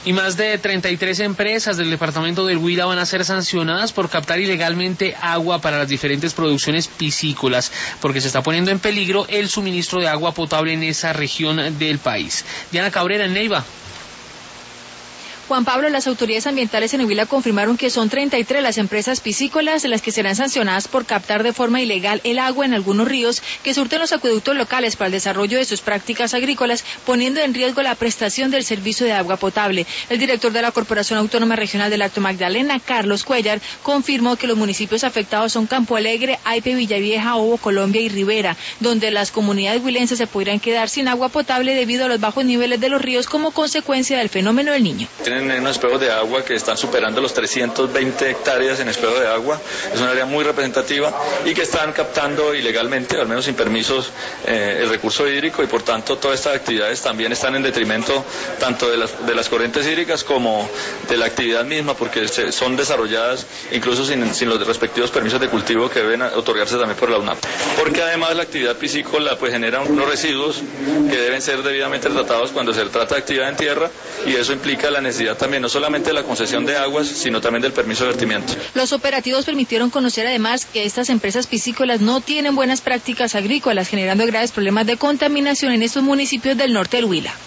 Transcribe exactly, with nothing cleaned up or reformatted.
Y más de treinta y tres empresas del departamento del Huila van a ser sancionadas por captar ilegalmente agua para las diferentes producciones piscícolas, porque se está poniendo en peligro el suministro de agua potable en esa región del país. Diana Cabrera, en Neiva. Juan Pablo, las autoridades ambientales en Huila confirmaron que son treinta y tres las empresas piscícolas las que serán sancionadas por captar de forma ilegal el agua en algunos ríos que surten los acueductos locales para el desarrollo de sus prácticas agrícolas, poniendo en riesgo la prestación del servicio de agua potable. El director de la Corporación Autónoma Regional del Alto Magdalena, Carlos Cuellar, confirmó que los municipios afectados son Campo Alegre, Aipe, Villavieja, Obo, Colombia y Rivera, donde las comunidades huilenses se podrían quedar sin agua potable debido a los bajos niveles de los ríos como consecuencia del fenómeno del Niño. Tienen unos espejos de agua que están superando los trescientos veinte hectáreas en espejo de agua, es un área muy representativa y que están captando ilegalmente, al menos sin permisos, eh, el recurso hídrico y por tanto todas estas actividades también están en detrimento tanto de las, de las corrientes hídricas como de la actividad misma, porque se, son desarrolladas incluso sin, sin los respectivos permisos de cultivo que deben otorgarse también por la U N A P. Porque además la actividad piscícola pues genera unos residuos que deben ser debidamente tratados cuando se trata de actividad en tierra y eso implica la necesidad también no solamente de la concesión de aguas, sino también del permiso de vertimiento. Los operativos permitieron conocer además que estas empresas piscícolas no tienen buenas prácticas agrícolas, generando graves problemas de contaminación en estos municipios del norte del Huila.